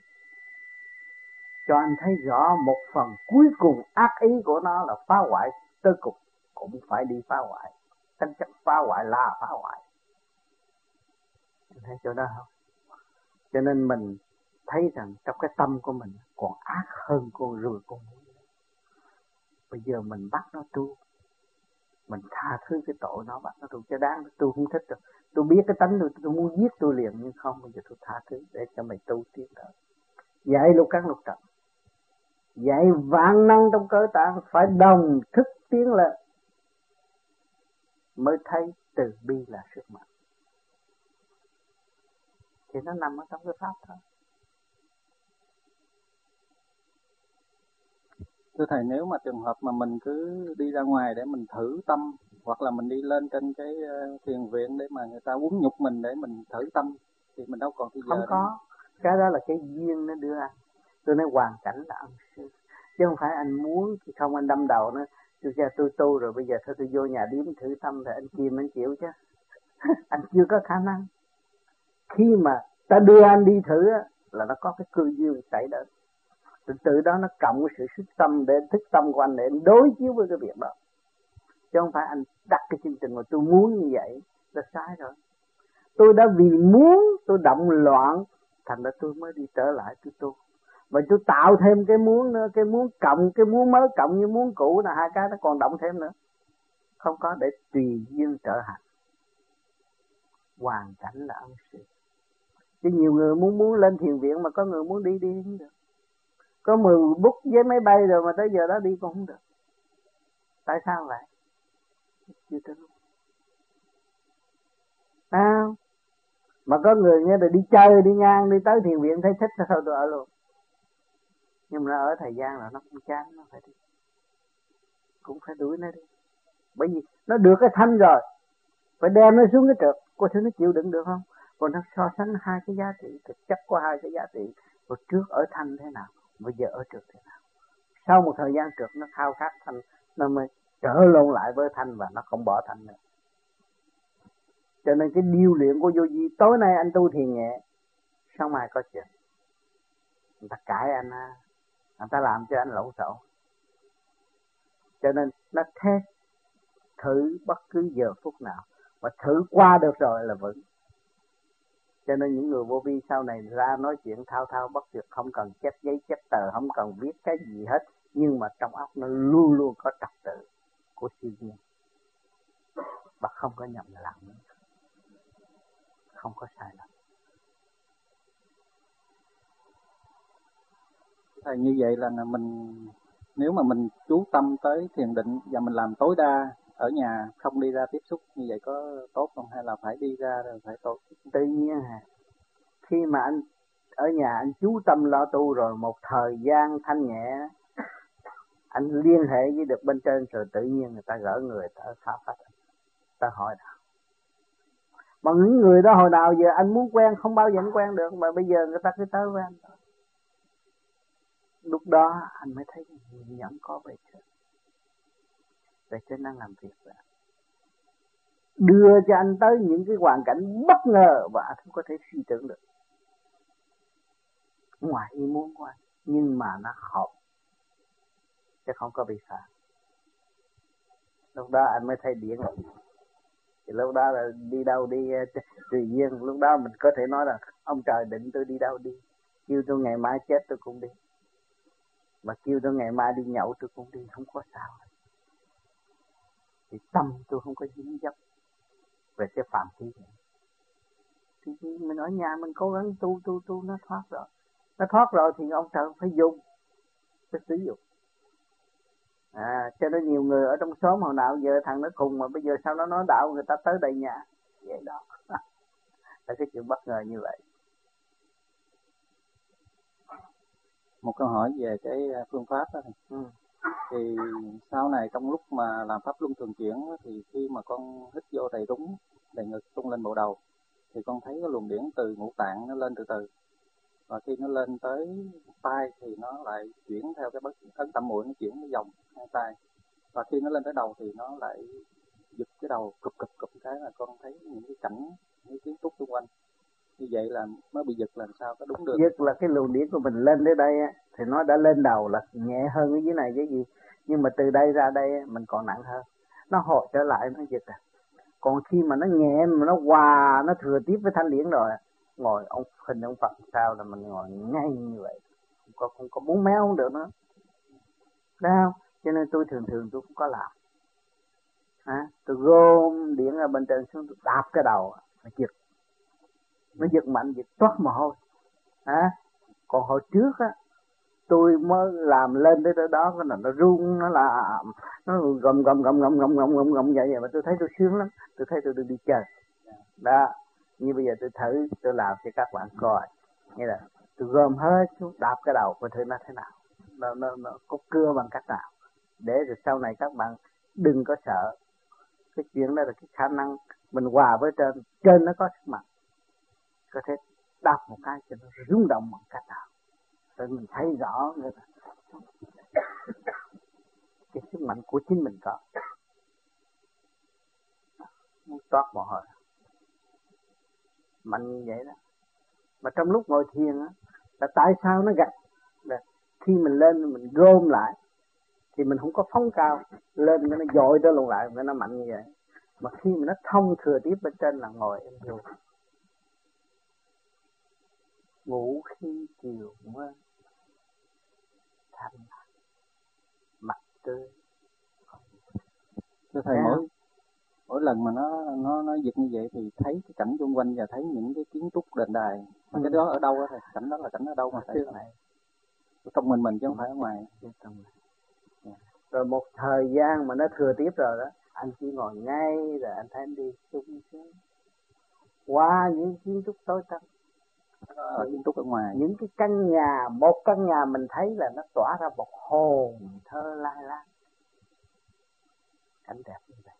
Cho anh thấy rõ một phần cuối cùng ác ý của nó là phá hoại, tới cùng cũng phải đi phá hoại. Tính chất phá hoại là phá hoại. Anh thấy chỗ đó không? Cho nên mình thấy rằng trong cái tâm của mình còn ác hơn con ruồi con muỗi. Bây giờ mình bắt nó tu, mình tha thứ cái tội nó, bắt nó tu cho đáng. Tôi không thích đâu. Tôi biết cái tánh tôi muốn giết tôi liền, nhưng không, bây giờ tôi tha thứ để cho mày tu tiến tới. Dạy lục căn lục trần, dạy vạn năng trong cơ tạng phải đồng thức tiến lên, mới thấy từ bi là sức mạnh. Thì nó nằm ở trong cái pháp thôi. Thưa Thầy, nếu mà trường hợp mà mình cứ đi ra ngoài để mình thử tâm, hoặc là mình đi lên trên cái thiền viện để mà người ta quấn nhục mình để mình thử tâm, thì mình đâu còn thời giờ. Không có. Cái đó là cái duyên nó đưa anh. Tôi nói hoàn cảnh là ân sư. Chứ không phải anh muốn thì không, anh đâm đầu nó. Tôi tu rồi bây giờ thôi tôi vô nhà điếm thử tâm thì anh Kim anh chịu chứ. Anh chưa có khả năng. Khi mà ta đưa anh đi thử là nó có cái cơ duyên xảy đến. Từ đó nó cộng cái sự thức tâm để thức tâm của anh để anh đối chiếu với cái việc đó. Chứ không phải anh đặt cái chương trình mà tôi muốn như vậy là sai rồi. Tôi đã vì muốn tôi động loạn, thành ra tôi mới đi trở lại tôi tu. Và tôi tạo thêm cái muốn nữa, cái muốn cộng, cái muốn mới cộng như muốn cũ là hai cái nó còn động thêm nữa. Không có, để tùy duyên trở hành. Hoàn cảnh là ân sư. Chứ nhiều người muốn lên thiền viện mà có người muốn đi không được. Có 10 bút với máy bay rồi mà tới giờ đó đi cũng không được. Tại sao vậy? Chưa tới lúc. Mà có người nghe rồi đi chơi, đi ngang, đi tới thiền viện thấy thích thôi tôi ở luôn. Nhưng mà nó ở thời gian là nó cũng chán, nó phải đi. Cũng phải đuổi nó đi. Bởi vì nó được cái thanh rồi, phải đem nó xuống cái trượt. Cô thử nó chịu đựng được không? Còn nó so sánh hai cái giá trị, thực chất của hai cái giá trị. Hồi trước ở thanh thế nào, bây giờ ở trượt thế nào. Sau một thời gian trượt nó khao khát thanh, nó mới trở lộn lại với thanh và nó không bỏ thanh nữa. Cho nên cái điêu luyện của vô vi, tối nay anh tu thiền nhẹ, sáng mai có chuyện. Người ta cãi anh, người ta làm cho anh lộn xộn. Cho nên nó test thử bất cứ giờ phút nào, mà thử qua được rồi là vững. Cho nên những người vô vi sau này ra nói chuyện thao thao bất tuyệt, không cần chép giấy chép tờ, không cần viết cái gì hết, nhưng mà trong óc nó luôn luôn có trật tự của siêu nhiên và không có nhầm lẫn, không có sai lầm. Thầy, như vậy là mình, nếu mà mình chú tâm tới thiền định và mình làm tối đa ở nhà, không đi ra tiếp xúc, như vậy có tốt không, hay là phải đi ra rồi phải tốt? Tự nhiên khi mà anh ở nhà anh chú tâm lo tu rồi, một thời gian thanh nhẹ, anh liên hệ với được bên trên rồi, tự nhiên người ta gỡ người ta khám phá, ta hỏi nào. Mà những người đó hồi nào giờ anh muốn quen không bao giờ anh quen được, mà bây giờ người ta cứ tới với anh. Lúc đó anh mới thấy nhẫn có bề trên. Bề trên đang làm việc rồi, đưa cho anh tới những cái hoàn cảnh bất ngờ và anh không có thể suy tưởng được, ngoài ý muốn của anh, nhưng mà nó hợp chứ không có bị phản. Lúc đó anh mới thấy điển. Thì lúc đó là đi đâu đi tùy duyên. Lúc đó mình có thể nói là ông trời định tôi đi đâu đi, kêu tôi ngày mai chết tôi cũng đi, mà kêu tôi ngày mai đi nhậu tôi cũng đi, không có sao. Thì tâm tôi không có dính dấp về cái phạm vi này. Thì mình ở nhà mình cố gắng tu nó thoát rồi. Nó thoát rồi thì ông trời phải dùng, phải sử dụng. Cho nên nhiều người ở trong xóm hồi nào giờ thằng nó khùng mà bây giờ sao nó nói đạo người ta tới đầy nhà. Vậy đó. Là cái chuyện bất ngờ như vậy. Một câu hỏi về cái phương pháp đó. Thì sau này trong lúc mà làm pháp luân thường chuyển thì khi mà con hít vô đầy đúng, đầy ngực tung lên bộ đầu, thì con thấy cái luồng điển từ ngũ tạng nó lên từ từ, và khi nó lên tới tai thì nó lại chuyển theo cái ấn tâm mũi, nó chuyển cái dòng hai tai, và khi nó lên tới đầu thì nó lại giật cái đầu cụp cái là con thấy những cái cảnh, những kiến trúc xung quanh. Như vậy là nó bị giật làm sao có đúng được? Giật là cái luồng điển của mình lên tới đây thì nó đã lên đầu là nhẹ hơn cái dưới này chứ gì. Nhưng mà từ đây ra đây mình còn nặng hơn. Nó hồi trở lại nó giật. Còn khi mà nó nhẹ mà nó hòa, nó thừa tiếp với thanh điển rồi, ngồi ông hình ông Phật sao là mình ngồi ngay như vậy, không có muốn méo không được nữa. Thấy không? Cho nên tôi thường tôi cũng có làm. Tôi gom điển ở bên trên xuống, tôi đạp cái đầu, nó giật. Nó giật mạnh, giật toát mồ hôi. Còn hồi trước tôi mới làm lên tới đó, cái là nó rung, nó là nó gầm vậy mà tôi thấy tôi sướng lắm. Tôi thấy tôi được đi chơi. Đó, như bây giờ tôi thử tôi làm cho các bạn coi. Nghĩa là tôi gom hết xuống, đạp cái đầu coi thử nó thế nào. Nó có cưa bằng cách nào. Để rồi sau này các bạn đừng có sợ. Cái chuyện đó là cái khả năng mình hòa với trên nó có sức mạnh. Có thể đạp một cái cho nó rung động bằng cách nào. Rồi mình thấy rõ người ta. Cái sức mạnh của chính mình có. Muốn toát mồ hôi. Mạnh như vậy đó. Mà trong lúc ngồi thiền là tại sao nó gạch. Là khi mình lên mình gom lại thì mình không có phóng cao. Lên nó dội đó luôn lại, nó mạnh như vậy. Mà khi mà nó thông thừa tiếp bên trên là ngồi em vô. Ngủ khi chiều mơ thanh mặt tươi. Thưa thầy, mỗi lần mà nó giật như vậy thì thấy cái cảnh xung quanh và thấy những cái kiến trúc đền đài. Mà cái đó ở đâu á thầy? Cảnh đó là cảnh ở đâu mà thầy? Trong mình chứ không phải ở ngoài. Rồi một thời gian mà nó thừa tiếp rồi đó, anh chỉ ngồi ngay rồi anh thấy anh đi sung sướng qua những kiến trúc tối tăm. Ở kiến trúc ở ngoài, những cái căn nhà, một căn nhà mình thấy là nó tỏa ra một hồn thơ lai láng, cảnh đẹp như vậy.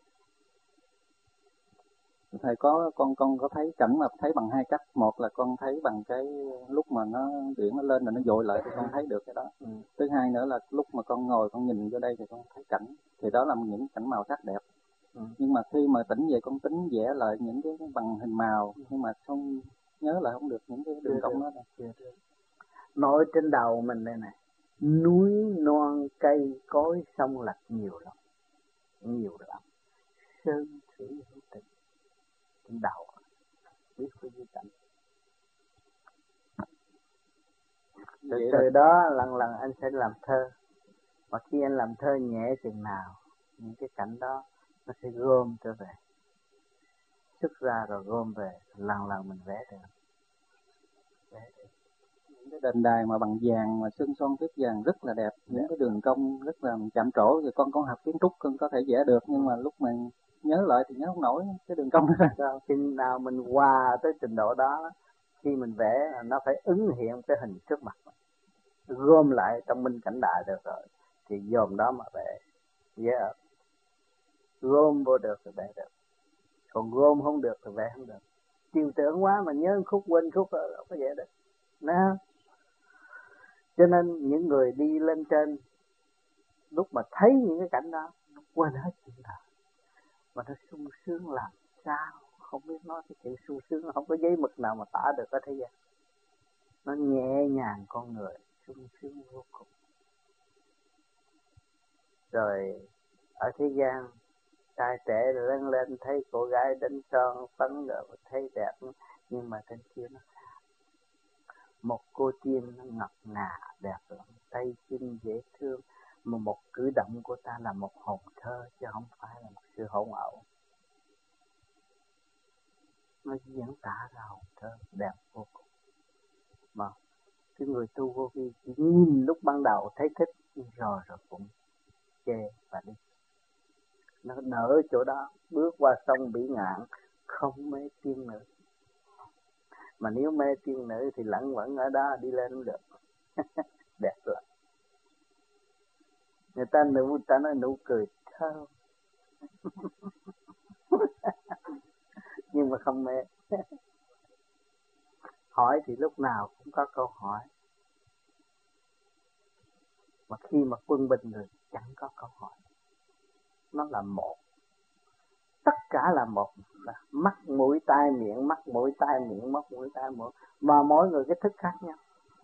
Thầy con có thấy cảnh mà thấy bằng hai cách. Một là con thấy bằng cái lúc mà nó điển nó lên rồi nó dội lại thì con thấy được cái đó. Thứ hai nữa là lúc mà con ngồi con nhìn vô đây thì con thấy cảnh, thì đó là những cảnh màu sắc đẹp. Nhưng mà khi mà tỉnh về con tính vẽ lại những cái bằng hình màu, nhưng mà không nhớ lại không được những cái đường cong đó. Nổi trên đầu mình đây này, núi non cây cối sông lạch nhiều lắm, nhiều lắm. Sơn thủy hữu tình, trên đầu biết cái gì cảnh. Từ đó lần lần anh sẽ làm thơ, mà khi anh làm thơ nhẹ chừng nào, những cái cảnh đó nó sẽ gom trở về, xuất ra rồi gom về, lần lần mình vẽ được. Những cái đền đài mà bằng vàng mà sơn son tuyết vàng rất là đẹp, những cái đường cong rất là chạm trổ. Rồi con học kiến trúc con có thể vẽ được, nhưng mà lúc mà nhớ lại thì nhớ không nổi cái đường cong đó. Khi nào mình hòa tới trình độ đó, khi mình vẽ nó phải ứng hiện cái hình trước mặt mình, gom lại trong minh cảnh đại được rồi thì dồn đó mà vẽ dễ ở. Gom vô được thì vẽ được, còn gom không được thì vẽ không được. Chiều tượng quá mà nhớ khúc quên khúc rồi không có vẽ được. Đó. Cho nên những người đi lên trên lúc mà thấy những cái cảnh đó nó quên hết chuyện đời, mà nó sung sướng làm sao không biết nói. Cái chuyện sung sướng không có giấy mực nào mà tả được ở thế gian. Nó nhẹ nhàng con người, sung sướng vô cùng. Rồi ở thế gian trai trẻ lớn lên thấy cô gái đánh son phấn rồi thấy đẹp, nhưng mà trên kia nó một cô tiên nó ngọc ngà đẹp lắm, tay chân dễ thương, mà một cử động của ta là một hồn thơ chứ không phải là một sự hỗn ẩu. Nó diễn tả ra hồn thơ đẹp vô cùng. Mà cái người tu vô vi chỉ nhìn lúc ban đầu thấy thích, rồi cũng chê và đi. Nó nở chỗ đó, bước qua sông Bỉ Ngạn không mê tiên nữ. Mà nếu mê tiên nữ thì lẫn quẩn ở đó, đi lên không được. Đẹp lắm. Người ta nói nụ cười thơm. Nhưng mà không mê. Hỏi thì lúc nào cũng có câu hỏi. Mà khi mà quân bình rồi chẳng có câu hỏi. Nó là một. Tất cả là một. Là mắt mũi tai miệng, mắt mũi tai miệng, mắt mũi tai miệng. Mà mỗi người cái thức khác nhau.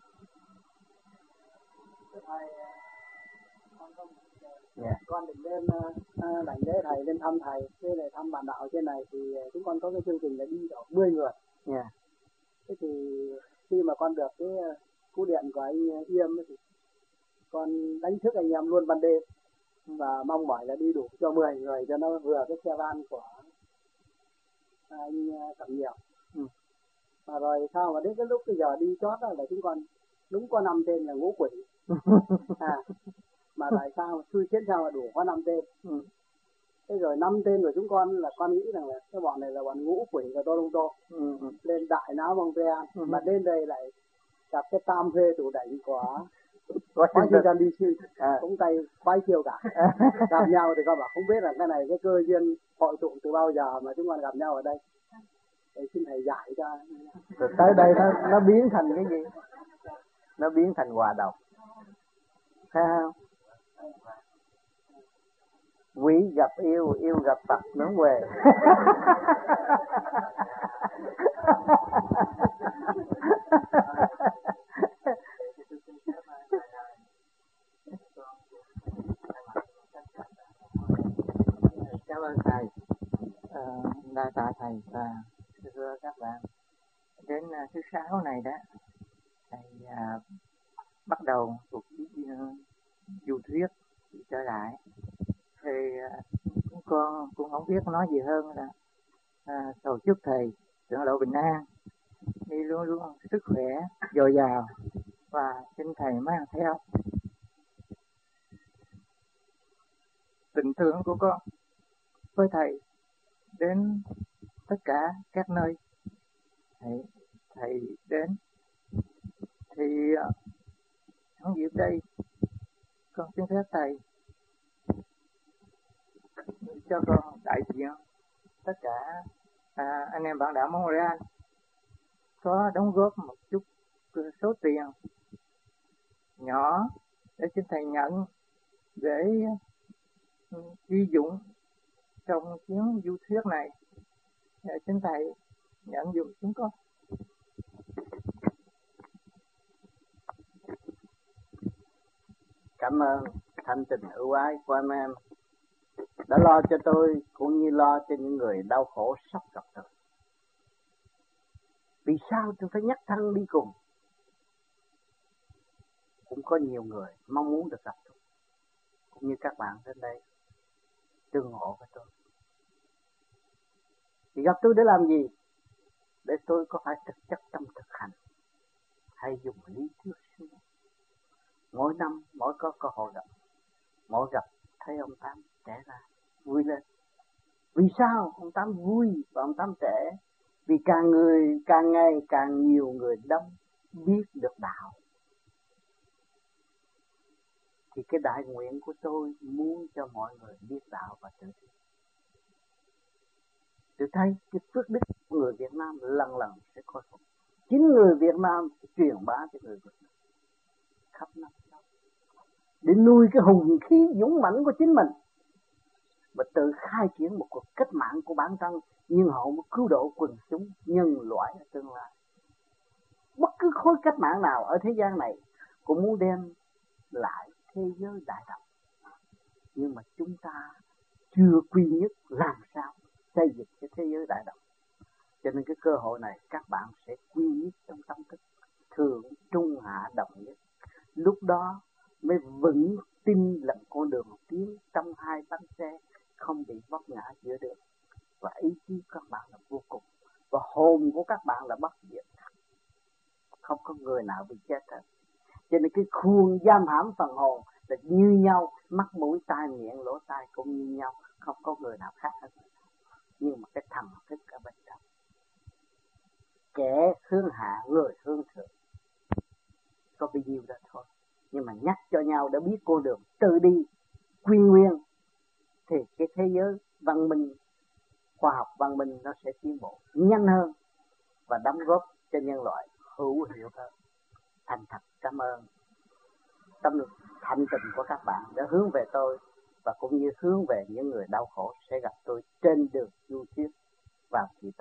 Yeah. Con định lên đảnh lễ thầy, lên thăm thầy, với lại thăm bạn đạo trên này thì chúng con có cái chương trình là đi độ 10 người. Yeah. Thế thì khi mà con được cái cú điện của anh Yêm thì con đánh thức anh em luôn ban đêm và mong mỏi là đi đủ cho 10 người cho nó vừa cái xe van của anh Cẩm Nhiều. Và rồi sao mà đến cái lúc bây giờ đi chót đó là chúng con đúng có 5 tên là ngũ quỷ. Mà tại sao xui xuyến sao mà đủ có 5 tên. Thế rồi 5 tên của chúng con là con nghĩ rằng là cái bọn này là bọn ngũ quỷ của Tô Đông Tô. Lên đại náo Montreal mà đến đây lại gặp cái tam phê tủ đảnh của Washington DC, cũng tay khoái chiêu cả. Gặp nhau thì con bảo không biết là cái này cái cơ duyên hội tụ từ bao giờ mà chúng con gặp nhau ở đây. Để xin thầy giải cho. Rồi tới đây nó biến thành cái gì? Nó biến thành hòa đồng. Thấy không? Quỷ gặp yêu, yêu gặp Phật nữa về. Cảm ơn thầy, đa tạ thầy và thưa các bạn. Đến thứ 6 này đó, thầy bắt đầu cuộc du thuyết trở lại. Thì con cũng không biết nói gì hơn là cầu chúc thầy trưởng lộ bình an, đi luôn luôn sức khỏe dồi dào, và xin thầy mang theo tình thương của con với thầy đến tất cả các nơi thầy đến. Thì trong dịp đây con xin phép thầy cho con đại diện tất cả anh em bạn đạo Montreal có đóng góp một chút số tiền nhỏ để xin thầy nhận để sử dụng trong chuyến du thuyết này. Để xin thầy nhận dùm chúng con. Cảm ơn thanh tình ưu ái của anh em đã lo cho tôi cũng như lo cho những người đau khổ sắp gặp tôi. Vì sao tôi phải nhắc thân đi cùng? Cũng có nhiều người mong muốn được gặp tôi, cũng như các bạn đến đây tương hộ với tôi. Thì gặp tôi để làm gì? Để tôi có phải thực chất trong thực hành, hay dùng lý thuyết suy nghĩ. Mỗi năm mỗi có cơ hội gặp, mỗi gặp thấy ông Tám trẻ ra vui lên. Vì sao ông Tám vui và ông Tám trẻ? Vì càng ngày càng nhiều người đông biết được đạo. Thì cái đại nguyện của tôi muốn cho mọi người biết đạo và tự tin. Tôi thấy cái phước đức của người Việt Nam lần lần sẽ khôi phục. Chính người Việt Nam sẽ truyền bá cho người Việt Nam khắp năm châu để nuôi cái hùng khí dũng mãnh của chính mình, và tự khai triển một cuộc cách mạng của bản thân, nhưng họ mới cứu độ quần chúng nhân loại ở tương lai. Bất cứ khối cách mạng nào ở thế gian này cũng muốn đem lại thế giới đại đồng, nhưng mà chúng ta chưa quy nhất làm sao xây dựng cái thế giới đại đồng. Cho nên cái cơ hội này các bạn sẽ quy nhất trong tâm thức, thượng trung hạ đồng nhất. Lúc đó mới vững tin là con đường tiến trong hai bánh xe, không bị vấp ngã giữa đường. Và ý chí các bạn là vô cùng, và hồn của các bạn là bất diệt, không có người nào bị chết hết. Cho nên cái khuôn giam hãm phần hồn là như nhau, mắt mũi tai miệng lỗ tai cũng như nhau, không có người nào khác hết. Nhưng mà cái thần thức ở bên trong, kẻ hướng hạ người hướng thượng, có bấy nhiêu đó thôi. Nhưng mà nhắc cho nhau đã biết con đường tự đi quy nguyên, thì cái thế giới văn minh, khoa học văn minh nó sẽ tiến bộ nhanh hơn và đóng góp cho nhân loại hữu hiệu hơn. Thành thật cảm ơn tâm thành tình của các bạn đã hướng về tôi, và cũng như hướng về những người đau khổ sẽ gặp tôi trên đường du thuyết vào dịp